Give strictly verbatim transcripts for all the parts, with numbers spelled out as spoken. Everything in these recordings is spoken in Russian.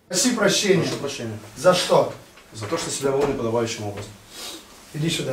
Проси прощения. Прошу прощения. За что? За то, что себя вел неподобающим образом. Иди сюда.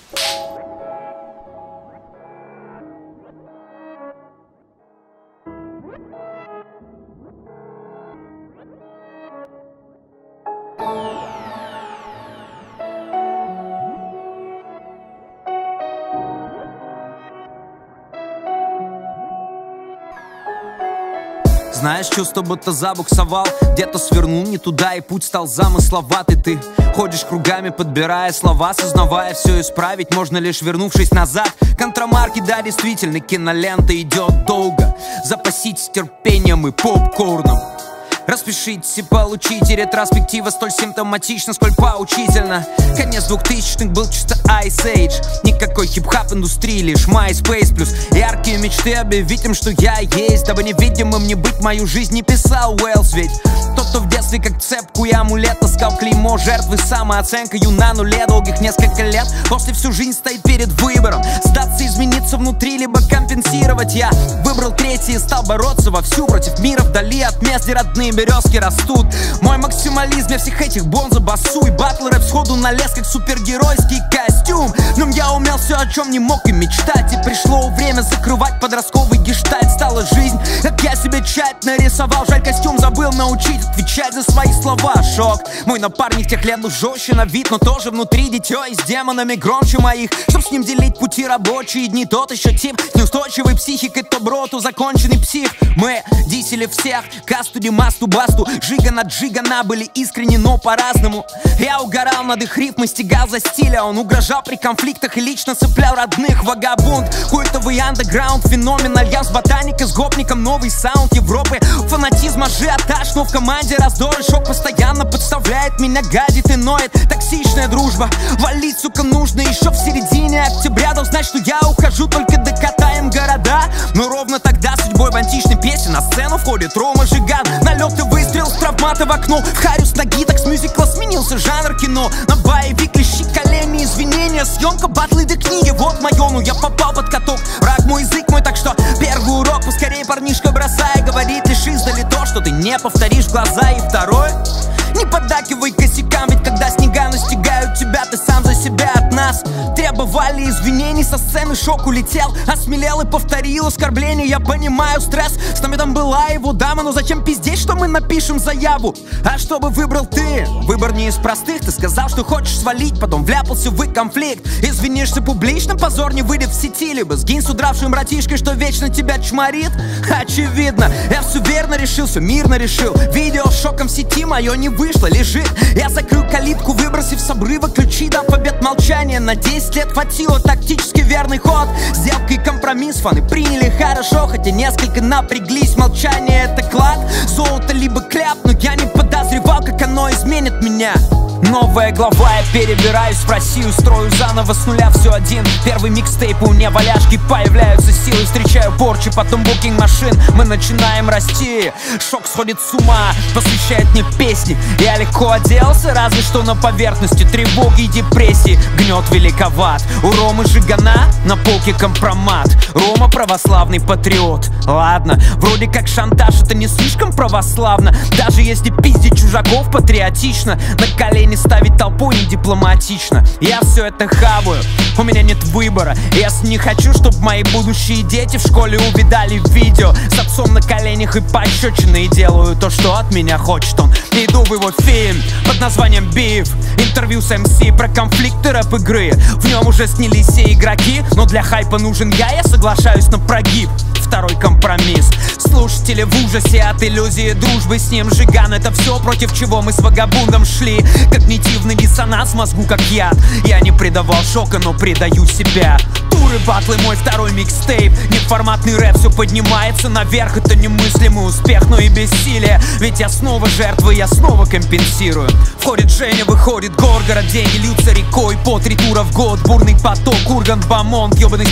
Знаешь, чувство будто забуксовал, где-то свернул не туда, и путь стал замысловатый. Ты ходишь кругами, подбирая слова, сознавая, все исправить можно лишь вернувшись назад. Контрамарки, да, действительно, кинолента идет долго. Запаситесь терпением и попкорном. Распишитесь и получите ретроспектива столь симптоматична, сколь поучительно. Конец двухтысячных был чисто Ice Age. Никакой хип-хап индустрии, лишь MySpace плюс яркие мечты объявить им, что я есть. Дабы невидимым не быть, мою жизнь не писал Уэллс. Ведь тот, кто в детстве как цепку и амулет таскал клеймо жертвы, самооценкою на нуле долгих несколько лет, после всю жизнь стоит перед выбором: сдаться, измениться внутри, либо компенсировать. Я выбрал третий и стал бороться вовсю против мира вдали от мест, где родные березки растут. Мой максимализм, я всех этих бонза басу, и батл рэп сходу налез как супергеройский костюм. Но я умел все, о чем не мог и мечтать, и пришло время закрывать подростковый гештальт. Стала жизнь, как я себе тщательно рисовал. Жаль, костюм забыл научить отвечать за свои слова. Шок, мой напарник тех лет был жестче на вид, но тоже внутри дитё и с демонами громче моих. Чтоб с ним делить пути рабочие дни, тот еще тип неустойчивой психикой, то броту законченный псих. Мы дисели всех, касту, димасту, басту, жига на джигана, были искренни, но по-разному. Я угорал над их рифмой, стегал за стиля, он угрожал при конфликтах и лично цеплял родных. Вагабунд, культовый андеграунд, феномен, альянс ботаника с гопником, новый саунд Европы. Фанатизм, ажиотаж, но в команде раздор и шок постоянно подставляет меня, гадит и ноет. Токсичная дружба, валить, сука, нужно еще в середине октября. Дал знать, что я ухожу, только докатаем города. Но ровно тогда судьбой в античной песне на сцену входит Рома Жиган. Налет и выстрел с травмата в окно, в харю с ноги, так с мюзикла сменился жанр кино. На боевик, лещи, колени, извинения, съемка, батлы до книги, вот мое, ну я попал под каток. Враг мой, язык мой, так что первый урок поскорее, парнишка, бросай говорить лишь издали то, что ты не повторишь в глаза. И второй: не поддакивай косякам, ведь когда снега настигают тебя, ты сам за себя. От нас требовали извинений, со сцены шок улетел, осмелел и повторил оскорбление. Я понимаю стресс, с нами там была его дама, но зачем пиздеть, что мы напишем заяву? А чтобы выбрал ты, выбор не из простых. Ты сказал, что хочешь свалить, потом вляпался в конфликт. Извинишься публично, позор не выйдет в сети, либо сгинь с удравшим братишкой, что вечно тебя чморит. Очевидно, я все верно решил, все мирно решил. Видео с шоком в сети мое не вышло, лежит. Я закрыл калитку, выбросив с обрыва ключи, дам побед молчания. На десять лет хватило, тактически верный ход. Сделка и компромисс, фаны приняли хорошо, хотя несколько напряглись. Молчание — это клад, золото либо кляп, но я не подозревал, как оно изменит меня. Новая глава, я перебираюсь в Россию, строю заново с нуля все один. Первый микстейп, у меня валяшки, появляются силы, встречаю порчи, потом букинг машин, мы начинаем расти. Шок сходит с ума, посвящает мне песни. Я легко оделся, разве что на поверхности тревоги и депрессии. Гнет великоват, у Ромы Жигана на полке компромат. Рома православный патриот. Ладно, вроде как шантаж, это не слишком православно. Даже если пиздить чужаков патриотично, на колени ставить толпой не дипломатично. Я все это хаваю, у меня нет выбора. Я не хочу, чтобы мои будущие дети в школе увидали видео с отцом на коленях и пощечины, и делаю то, что от меня хочет он. Иду в его фильм под названием «Биф», интервью с эм си про конфликты рэп-игры. В нем уже снялись все игроки, но для хайпа нужен я, я соглашаюсь на прогиб. Второй компромисс. Слушатели в ужасе от иллюзии дружбы с ним. Жиган — это все, против чего мы с вагабундом шли. Когнитивный диссонанс в мозгу как яд. Я не предавал шока, но предаю себя. Туры, батлы, мой второй микстейп. Неформатный рэп все поднимается наверх. Это немыслимый успех, но и бессилие. Ведь я снова жертва, я снова компенсирую. Входит Женя, выходит Горгород. Деньги льются рекой по три тура в год. Бурный поток, Ургант, Бамонт, ёбаный список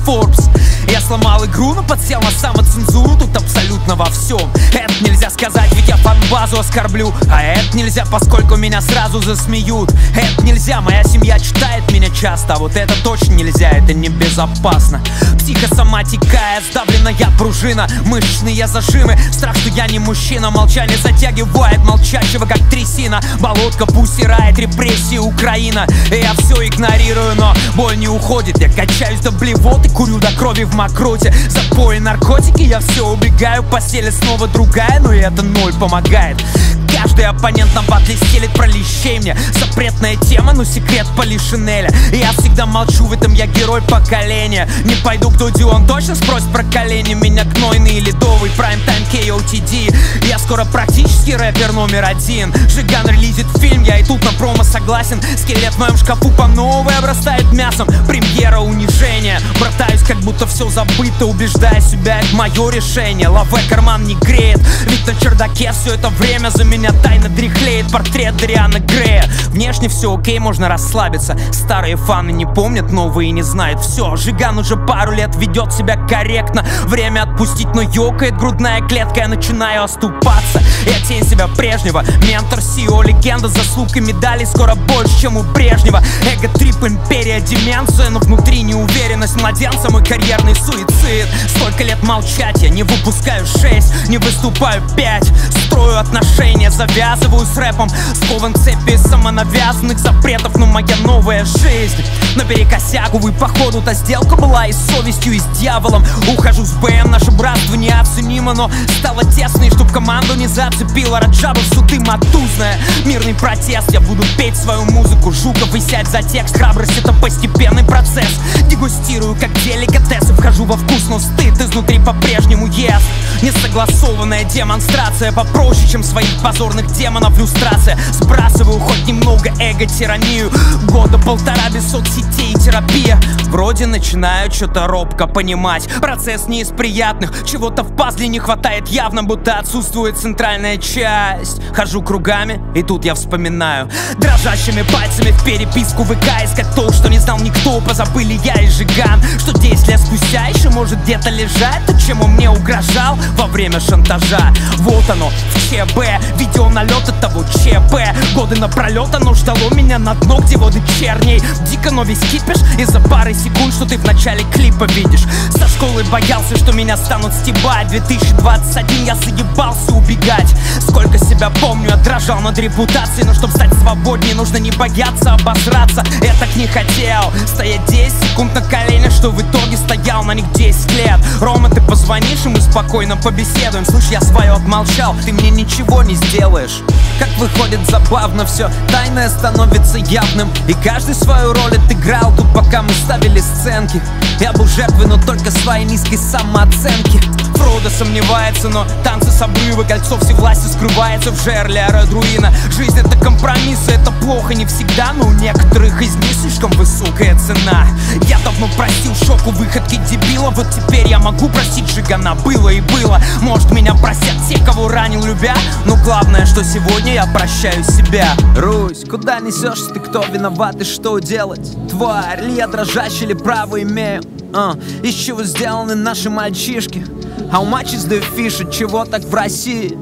Forbes. Я сломал игру, но подсел на самоцензуру. Тут абсолютно во всем. Это нельзя сказать, ведь я фан-базу оскорблю. А это нельзя, поскольку меня сразу засмеют. Это нельзя, моя семья читает меня часто. А вот это точно нельзя, это небезопасно. Психосоматика, сдавленная пружина, мышечные зажимы. Страх, что я не мужчина. Молчание затягивает молчащего, как трясина. Болотка пусть стирает репрессии Украина. И я все игнорирую, но боль не уходит. Я качаюсь до блевоты, курю до крови в мокроте. Запои, наркотики, я все убегаю. Постель снова другая, но и это ноль помогает. Каждый оппонент на батле стелит про лещей мне. Запретная тема, но секрет Полишинеля. Я всегда молчу, в этом я герой поколения. Не пойду к Дуди, он точно спросит про колени. Меня гнойный и ледовый, прайм-тайм кей о ти ди. Я скоро практически рэпер номер один. Жиган релизит фильм, я и тут на промо согласен. Скелет в моем шкафу по новой обрастает мясом. Премьера унижения. Братаюсь, как будто все забыто, убеждая себя, это мое решение. Лаве карман не греет, ведь на чердаке все это время за меня тайно дряхлеет портрет Дориана Грея. Внешне все окей, можно расслабиться. Старые фаны не помнят, новые не знают. Все, Жиган уже пару лет ведет себя корректно. Время отпустить, но ёкает грудная клетка. Я начинаю оступаться, я тень себя прежнего. Ментор, си и о, легенда, заслуг и медалей скоро больше, чем у Брежнева. Эго-трип, империя, деменция, но внутри неуверенность младенца, мой карьерный суицид. Столько лет молчать, я не выпускаю шесть, не выступаю пять. Строю отношения, завязываю с рэпом. Скован цепи самонавязанных запретов, но моя новая жизнь наперекосяк. Увы, походу-то сделка была и с совестью, и с дьяволом. Ухожу с БМ, наше братство неоценимо, но стало тесно, и чтоб команду не зацепила Раджабов, суды матузная. Мирный протест, я буду петь свою музыку. Жуков и сядь за текст, храбрость это постепенный процесс. Дегустирую как деликатесы, вхожу во вкус, но стыд изнутри по-прежнему ест. Несогласованная демонстрация попроще, чем своих позорных демонов люстрация. Сбрасываю хоть немного эго-тиранию. Года полтора без соцсетей и терапия. Вроде начинаю что-то робко понимать. Процесс не из приятных, чего-то в пазле не хватает явно, будто отсутствует центральная часть. Хожу кругами, и тут я вспоминаю. Дрожащими пальцами в переписку ВК искать то, что не знал никто. Позабыли я и Жиган, что десять лет спустя еще может где-то лежать то, чем он мне угрожал во время шантажа. Вот оно, в ЧБ, видео налета того ЧП. Годы напролет оно ждало меня на дно, где воды черней. Дико, но весь кипиш из-за пары секунд, что ты в начале клипа видишь. Со школы боялся, что меня станут стебать. две тысячи двадцать один я заебался убегать. Сколько себя помню, я дрожал над репутацией. Но чтоб стать свободнее, нужно не бояться обосраться. Я так не хотел стоять десять секунд на коленях, что в итоге стоял на них десять лет. Рома, ты позвонишь, и мы спокойно побеседуем. Слышь, я свое отмолчал, ты мне ничего не сделаешь. Как выходит забавно все, тайное становится явным. И каждый свою роль отыграл тут, пока мы ставили сценки. Я был жертвой, но только своей низкой самооценки. Фродо сомневается, но танцы с обрыва. Кольцо всевласти скрывается в жерле Арадруина. Жизнь это компромиссы, это плохо не всегда, но у некоторых из них слишком высокая цена. Я давно простил шоку выходки дебила. Вот теперь я могу простить Жигана, было и было. Может меня простят те, кого ранил любя, но главное, что сегодня я прощаю себя. Русь, куда несешься ты, кто виноват и что делать? Тварь, ли я дрожащий, или право имею? А, из чего сделаны наши мальчишки? How much is the fish? От чего так в России?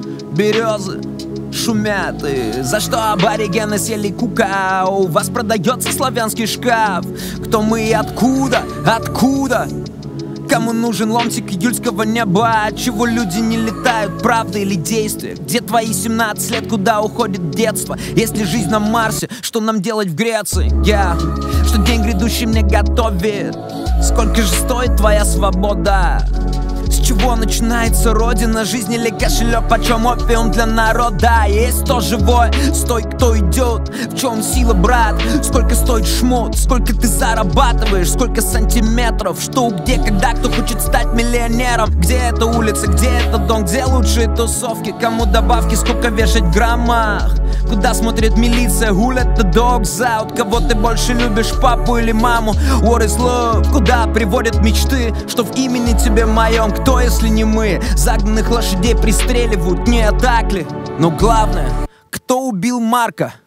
Березы шумят, и за что аборигены съели кукао? У вас продается славянский шкаф. Кто мы и откуда? Откуда? Кому нужен ломтик июльского неба? Отчего люди не летают, правда или действие? Где твои семнадцать лет, куда уходит детство? Если жизнь на Марсе, что нам делать в Греции? Я, yeah. Что день грядущий мне готовит? Сколько же стоит твоя свобода? С чего начинается родина? Жизнь или кошелек, почем опиум для народа? Есть кто живой, стой, кто идет. В чем сила, брат? Сколько стоит шмот? Сколько ты зарабатываешь? Сколько сантиметров? Что, где, когда, кто хочет стать миллионером? Где эта улица, где этот дом? Где лучшие тусовки? Кому добавки, сколько вешать в граммах? Куда смотрит милиция? Who let the dogs out? Кого ты больше любишь, папу или маму? What is love? Куда приводят мечты? Что в имени тебе моем? Кто, если не мы? Загнанных лошадей пристреливают, не так ли? Но главное, кто убил Марка?